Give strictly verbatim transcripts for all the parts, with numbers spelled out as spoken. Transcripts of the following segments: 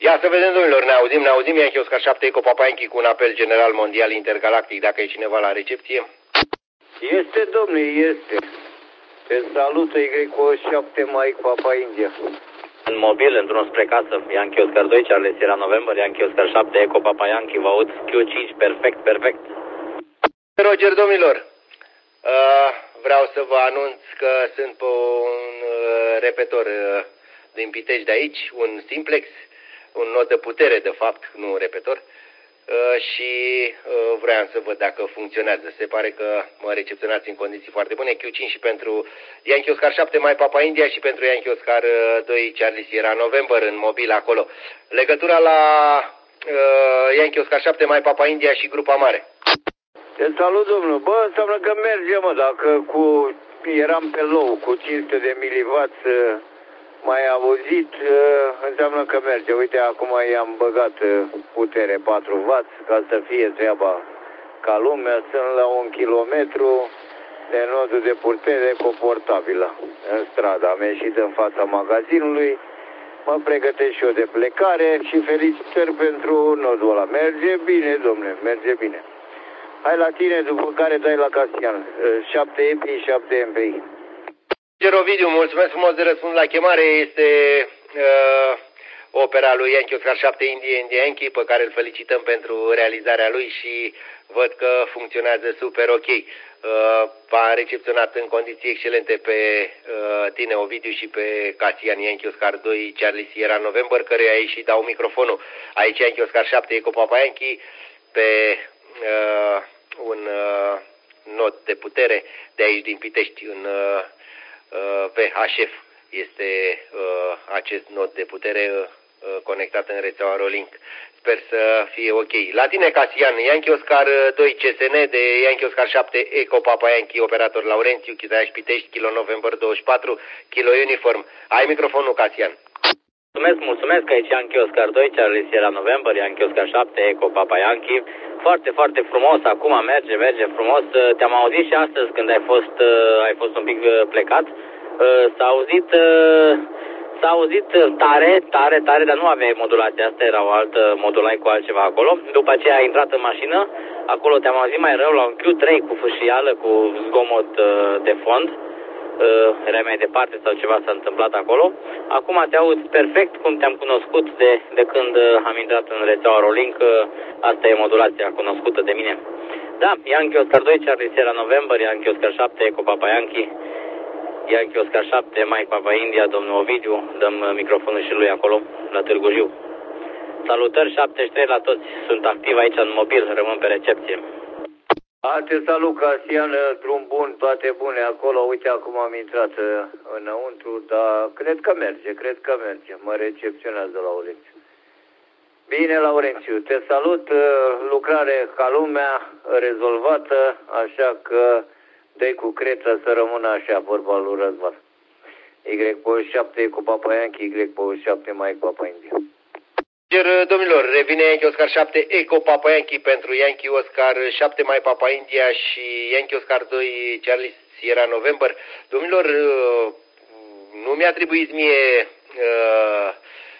Ia să vedem, domnilor, ne auzim, ne auzim, Yankee Oscar șapte Eco Papa Yankee cu un apel general mondial intergalactic, dacă e cineva la recepție. Este, domnule, este. Te salută Y șapte Mike Papa India. În mobil, într-un spre casă, Yankee Oscar doi, Charlie Sierra November, Yankee Oscar șapte Eco Papa Yankee, vă aud, Q cinci, perfect, perfect. Roger, domnilor, uh, vreau să vă anunț că sunt pe un uh, repetor uh, din Pitești de aici, un simplex, un nod de putere, de fapt, nu un repetor, uh, și uh, vreau să văd dacă funcționează. Se pare că mă recepționați în condiții foarte bune. Q cinci și pentru Yankee Oscar șapte Mai Papa India și pentru Yankee Oscar doi Charlie Sierra November în mobil acolo. Legătura la uh, Yankee Oscar șapte Mai Papa India și grupa mare. Te salut, domnul. Bă, înseamnă că merge, mă, dacă cu eram pe low cu cinci sute de milivați mai auzit, înseamnă că merge. Uite, acum i-am băgat putere patru wați ca să fie treaba ca lumea. Sunt la un kilometru de nodul de putere confortabilă în stradă. Am ieșit în fața magazinului, mă pregătesc și eu de plecare și felicitări pentru nodul ăla. Merge bine, domnule, merge bine. Hai la tine, după care dai la Casian. șapte E P I, șapte M P I. Ovidiu, mulțumesc frumos de răspuns la chemare. Este uh, opera lui Yankee Oscar șapte India India Yankee, pe care îl felicităm pentru realizarea lui și văd că funcționează super ok. Uh, v-a recepționat în condiții excelente pe uh, tine, Ovidiu, și pe Casian Yankee Oscar doi Charlie Sierra November, căruia ei și dau microfonul. Aici Yankee Oscar șapte Eco Papa Yankee pe uh, un uh, nod de putere de aici din Pitești, în uh, V H F. Este uh, acest nod de putere uh, conectat în rețeaua Rolink. Sper să fie ok. La tine, Casian, Yankee Oscar doi C S N de Yankee Oscar șapte Eco Papa Yankee, operator Laurențiu, Chizaiaș Pitești, Kilo November douăzeci și patru, Kilo Uniform. Ai microfonul, Casian. Mulțumesc, mulțumesc, că aici Yankee Oscar doi, Charlie Sierra November, Yankee Oscar șapte Eco Papa Yankee. Foarte, foarte frumos, acum merge, merge frumos. Te-am auzit și astăzi când ai fost, ai fost un pic plecat. S-a auzit, s-a auzit tare, tare, tare, dar nu aveai modulația asta, era o altă modulai cu altceva acolo. După aceea ai intrat în mașină, acolo te-am auzit mai rău la un Q trei cu fâșială, cu zgomot de fond. Era mai departe sau ceva s-a întâmplat acolo. Acum te aud perfect cum te-am cunoscut de, de când am intrat în rețeaua Rolink. Asta e modulația cunoscută de mine. Da, Yankee Oscar doi, Charlie Sierra November, Yankee Oscar șapte Eco Papa Yankee, Yankee Oscar șapte Mike Papa India, domnul Ovidiu, dăm microfonul și lui acolo, la Târgu Jiu. Salutări șaptezeci și trei la toți, sunt activ aici în mobil, rămân pe recepție. A, te salut, Casian, drum bun, toate bune acolo. Uite, acum am intrat înăuntru, dar cred că merge, cred că merge. Mă recepționează Laurențiu. Bine, Laurențiu, te salut, lucrare ca lumea, rezolvată, așa că dă-i cu creță să rămână așa, vorba lui Răzvan. Y șapte cu Papa Yankee, Y șapte Mike Papa India. Domnilor, revine Yankee Oscar șapte Eco Papa Yankee pentru Yankee Oscar șapte Mai Papa India și Yankee Oscar doi Charlie Sierra November. Domnilor, nu mi-atribuiți mie uh,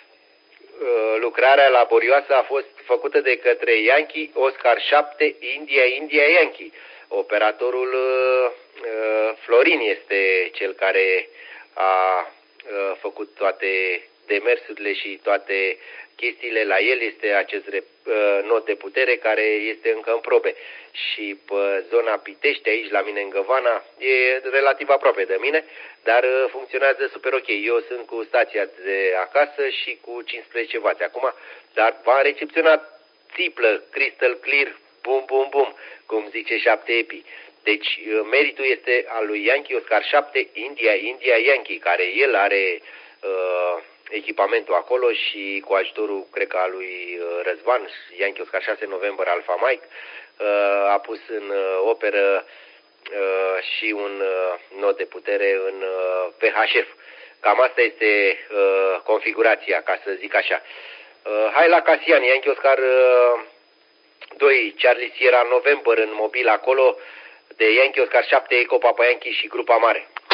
uh, lucrarea laborioasă, a fost făcută de către Yankee Oscar șapte India India Yankee. Operatorul uh, Florin este cel care a uh, făcut toate demersurile și toate chestiile. La el este acest uh, nod de putere care este încă în probe. Și pe zona Pitești, aici la mine în Găvana, e relativ aproape de mine, dar uh, funcționează super ok. Eu sunt cu stația de acasă și cu cincisprezece wați acum, dar v-am recepționat țiplă, crystal clear, bum, bum, bum, cum zice șapte E P I. Deci meritul este al lui Yankee Oscar șapte India India Yankee, care el are uh, echipamentul acolo și cu ajutorul, cred că, al lui Răzvan, Yankee Oscar șase November Alpha Mike, uh, a pus în uh, operă uh, și un uh, nod de putere în uh, V H F. Cam asta este uh, configurația, ca să zic așa. Uh, hai la Casian, Yankee Oscar uh, doi Charlie Sierra November în mobil acolo, de Yankee Oscar șapte Eco Papa Yankee și grupa mare.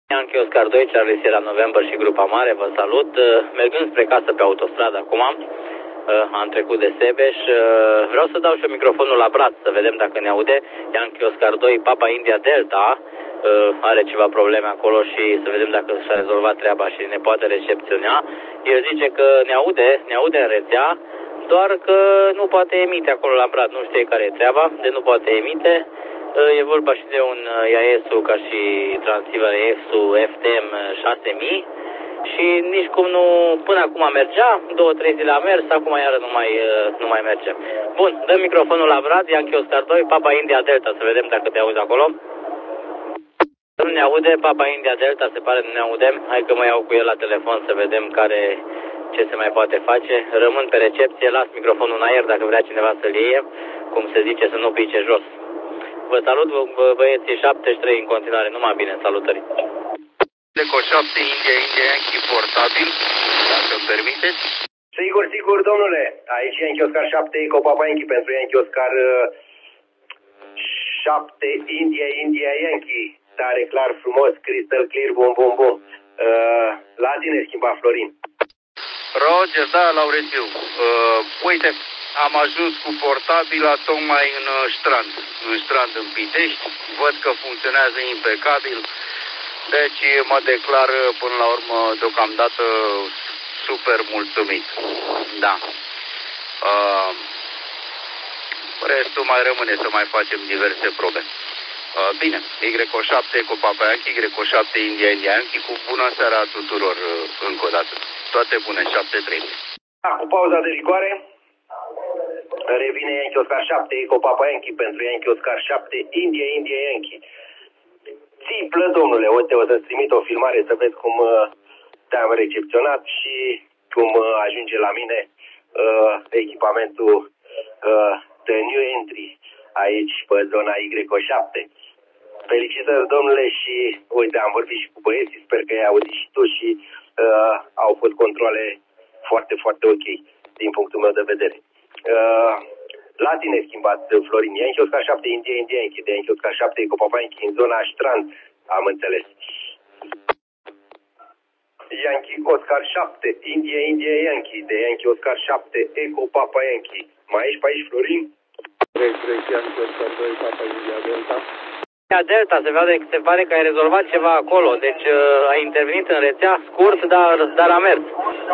Yankee Oscar doi, Charlie Sierra November și Grupa Mare, vă salut. Mergând spre casă pe autostradă acum, am trecut de Sebeș. Vreau să dau și eu microfonul la braț, să vedem dacă ne aude. Yankee Oscar doi, Papa India Delta, are ceva probleme acolo și să vedem dacă și-a rezolvat treaba și ne poate recepționa. El zice că ne aude, ne aude în rețea, doar că nu poate emite acolo la braț, nu știe care e treaba, de nu poate emite. E vorba și de un I A S-ul ca și transceiver I A S-ul F T M șase mii și nici cum nu, până acum mergea, două, trei zile a mers, acum iară nu mai, nu mai merge. Bun, dăm microfonul la braț, Yankee Oscar doi, Papa India Delta, să vedem dacă te auzi acolo. Nu ne aude, Papa India Delta, se pare nu ne aude. Hai că mă iau cu el la telefon să vedem care, ce se mai poate face. Rămân pe recepție, las microfonul în aer dacă vrea cineva să-l iei, cum se zice, să nu pice jos. Vă salut, bă, băieții, șaptezeci și trei în continuare, numai bine, salutări. Deco șapte, India, India, Yankee, portabil, dacă îmi permiteți. Sigur, sigur, domnule. Aici Yankee Oscar șapte, Eco Papa Yankee pentru Yankee Oscar șapte, India, India, Yankee. Tare, clar, frumos, crystal clear, bum, bum, bum. Uh, la tine schimba, Florin. Roger, da, Laurențiu. Uh, uite, am ajuns cu portabila tocmai în uh, strand, în strand în Pitești. Văd că funcționează impecabil. Deci mă declar până la urmă deocamdată super mulțumit. Da. Uh, restul mai rămâne să mai facem diverse probe. Uh, bine, Y șapte cu Papa Yankee, Y șapte India India Yankee, cu bună seara tuturor uh, încă o dată. Toate bune, șapte trei. Da, cu pauza de rigoare, revine Yankee Oscar șapte, Eco Papa Yankee pentru Yankee Oscar șapte, India India Yankee. Țiplă, domnule, uite, o să-ți trimit o filmare să vezi cum uh, te-am recepționat și cum uh, ajunge la mine uh, echipamentul uh, de new entry aici pe zona Y șapte. Felicitări, domnule, și uite, am vorbit și cu băieții, sper că ai auzit și tu și uh, au fost controle foarte, foarte ok din punctul meu de vedere. Uh, La tine schimbat, Florin. Yankee Oscar șapte, India, India, Yankee. De Yankee Oscar șapte, Eco Papa Yankee, în zona Strand, am înțeles. Yankee Oscar șapte, India, India, Yankee. De Yankee Oscar șapte, Eco Papa Yankee. Mai ești pe aici, Florin? trei trei, Yankee Oscar doi, Papa India Delta. Delta, se, vede, se pare că ai rezolvat ceva acolo, deci uh, ai intervenit în rețea scurt, dar, dar a mers.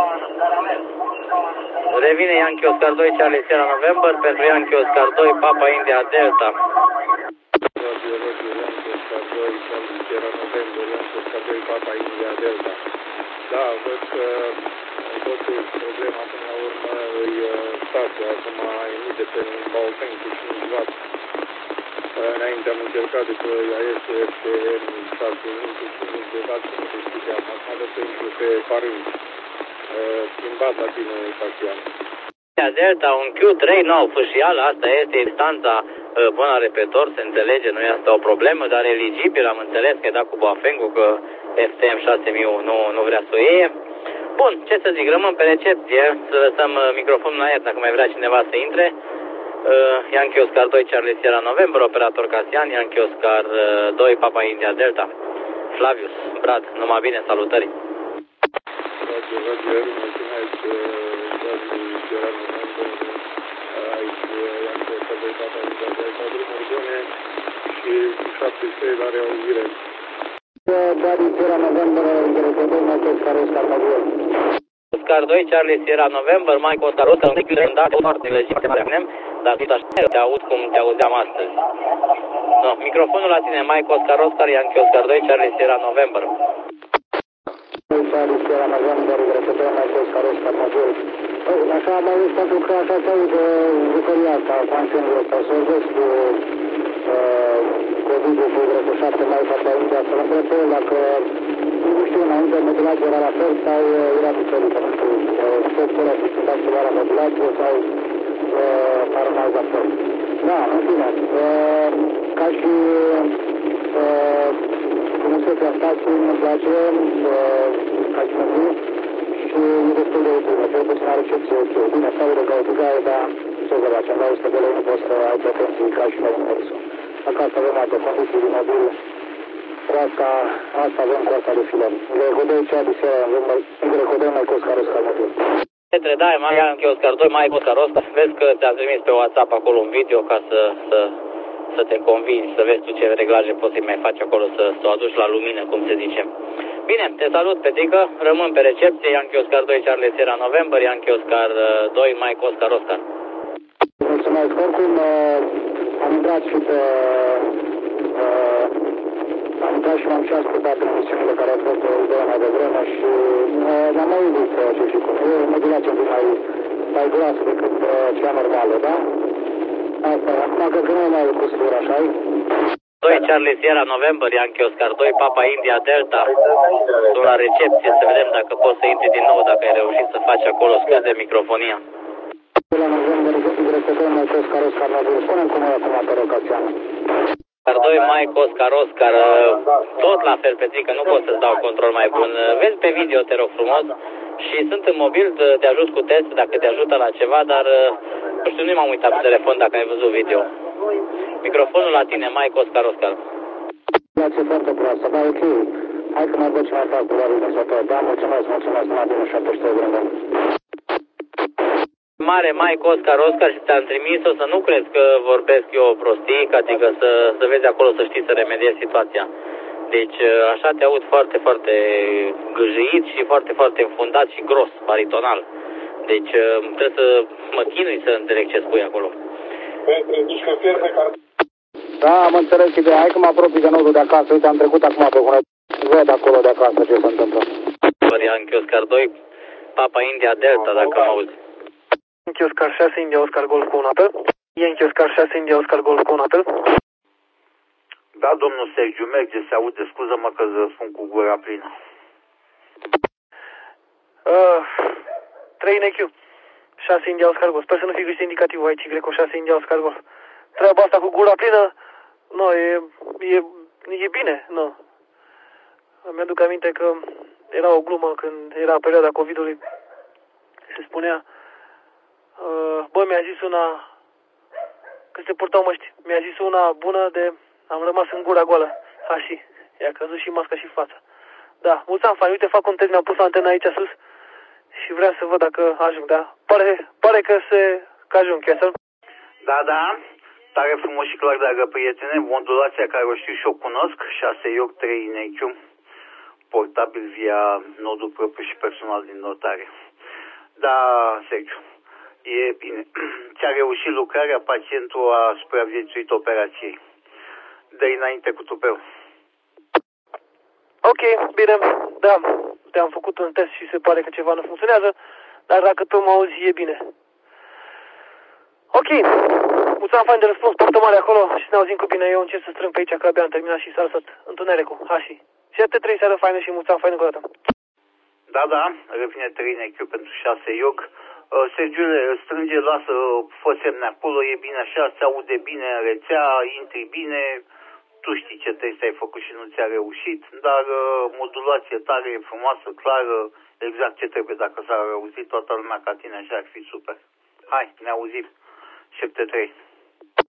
Revine Yankee Oscar doi, Charlie Sierra November pentru Yankee Oscar doi, Papa India Delta. Roger, Roger, Yankee Oscar doi, Charlie Sierra November, Yankee Oscar doi, Papa India Delta. Da, văd că totul problema până la urmă îi statul, acum emite pe un Baofeng cu cinci watt. Înainte am încercat de pe I A S-ul F T M șase mii cu cinci de watt, nu știu ce am acum să intru pe parând. Schimbat la tine, Tatian. Delta, un Q trei nou fâșial, asta este distanța până la repetor, se înțelege, nu este o problemă, dar eligibil, am înțeles că e dat cu Baofeng-ul, că F T M șase mii nu, nu vrea să o iei. Bun, ce să zic, rămân pe recepție, să lăsăm microfonul în aer dacă mai vrea cineva să intre. Uh, Yankee Oscar doi, Charlie Sierra November, operator Casian, Yankee Oscar doi, Papa India Delta. Flavius, Brad, numai bine, salutări. Roger, Roger, mulțumesc, Charlie Sierra November, aici Yankee Oscar doi, Papa India Delta, drumuri bune și șaptezeci și trei la reauzire. Charlie Sierra November, Oscar Oscar November. Oscar doi, Charlie Sierra November, Mike Oscar Oscar, un pic de dat, foarte legit, dar tot așa te aud cum te auzeam astăzi. No, microfonul la tine, Mike Oscar Oscar, Yankee Oscar doi, Charlie Sierra November. Charlie Sierra November, repetă Mike Oscar Oscar November. Așa am auzit pentru că așa se aude jucăria asta, canționul ăsta, să o vezi cu COVID-ul cu Y șapte mai Papa India, să-l întreb pe el dacă, nu știu, înainte modulația era la fel sau era diferită, nu știu, stopul ăla se schimba ceva la modulație sau par mai la fel. Da, în fine, ca și frumusețea stației îmi place, ca și măzii, și e destul de utilă, cel puțin la recepție ok. Bine, stau de căutigaie, dar ce să facem, la o sută de lei nu poți să ai pretenții ca și la Universul. Dacă asta avem alte condiții din mobil, Asta, asta avem cu asta de filon. Grecodoi Charlie Sierra November, Grecodoi Mike Oscar Oscar Motiv. Petre, da, mai Yankee Oscar doi, Mike Oscar Oscar. Vezi că ți-am trimis pe WhatsApp acolo un video ca să, să, să te convingi, să vezi tu ce reglaje poți să mai faci acolo, să, să o aduci la lumină, cum se zice. Bine, te salut, Petrică, rămân pe recepție, Yankee Oscar doi, Charlie Sierra November, Yankee Oscar doi, Mike Oscar Oscar. Mulțumesc, oricum am intrat și pe... Uh, am intrat și m-am și ascultat emisiunile care au fost de mai devreme și uh, m-am auzit ce și cum. E o modulație un pic mai, mai groasă decât uh, cea normală, da? Asta, acum cred că nu e mai custură, așa-i? doi, Charlie Sierra November, Yankee Oscar doi, Papa India Delta. Sunt la recepție, să vedem dacă poți să intri din nou, dacă ai reușit să faci acolo scăz de microfonia. La November, Grecodoi Mike Oscar Oscar Motiv. Spune-mi cum e acum pe locația. Oscar doi, Mike Oscar Oscar, tot la fel, Petrică, nu pot să-ți dau control mai bun. Vezi pe video, te rog frumos, și sunt în mobil, te ajut cu test dacă te ajută la ceva, dar nu știu, nu m-am uitat pe telefon dacă ai văzut video. Microfonul la tine, Mike Oscar Oscar. Grație foarte proastă, dar ok. Hai că mă duc și mai fac probabil din sotor. Da, mulțumesc, mulțumesc, mă din șaptezeci și trei de rândul. Mare Mike Oscar Oscar și ți-am trimis-o, să nu crezi că vorbesc eu prostic, adică să, să vezi acolo, să știi să remediezi situația. Deci așa te aud foarte, foarte gâjit și foarte, foarte înfundat și gros, baritonal. Deci trebuie să mă chinui să înțeleg ce spui acolo. Da, am înțeles ideea. Hai că mă apropii de nodul de acasă. Uite, am trecut acum pe unde văd acolo de acasă ce se întâmplă. Yankee Oscar doi, Papa India Delta, dacă mă auzi. Yankee Oscar șase, India Oscar Golf cu un apel. Yankee Oscar șase, India Oscar Golf cu un apel. Da, domnul Sergiu, merge, se aude, scuză-mă că sunt cu gura plină. Uh, trei N Q, șase India Oscar Golf. Sper să nu fi greșit indicativul aici, Greco șase India Oscar Golf. Treaba asta cu gura plină, nu, e, e, e bine, nu. Mi-aduc aminte că era o glumă când era perioada COVID-ului. Se spunea, uh, bă, mi-a zis una, că se purtau măști, mi-a zis una bună de, am rămas în gura goală, așa, i-a căzut și masca și fața. Da, mulți ani fain, uite, fac un test, mi-am pus antena aici sus și vreau să văd dacă ajung, da? Pare, pare că se, că ajung, chiar. Da, da, tare frumos și clar, dragă prietene, modulația care o știu și o cunosc, șase I O C trei N Q, portabil via nodul propriu și personal din notare. Da, Sergiu, e bine. Ți-a reușit lucrarea, pacientul a supraviețuit operației. Dă-i înainte cu tupeu. Ok, bine, da, te-am făcut un test și se pare că ceva nu funcționează, dar dacă tu mă auzi, e bine. Ok, mulțumesc fain de răspuns, portă mare acolo și să ne auzim cu bine. Eu încerc să strâng pe aici, că abia am terminat și s-a lăsat întunericul, hași. șapte trei seară faină și mulțumesc fain încă o dată. Da, da, revine trei N Q pentru șase I O C. Uh, Sergiule, strânge, lasă, fă semne acolo, e bine așa, se aude bine în rețea, intri bine, tu știi ce test ai făcut și nu ți-a reușit, dar uh, modulație tare, frumoasă, clară, exact ce trebuie. Dacă s-ar auzi toată lumea ca tine, așa ar fi super. Hai, ne auzim. șapte trei.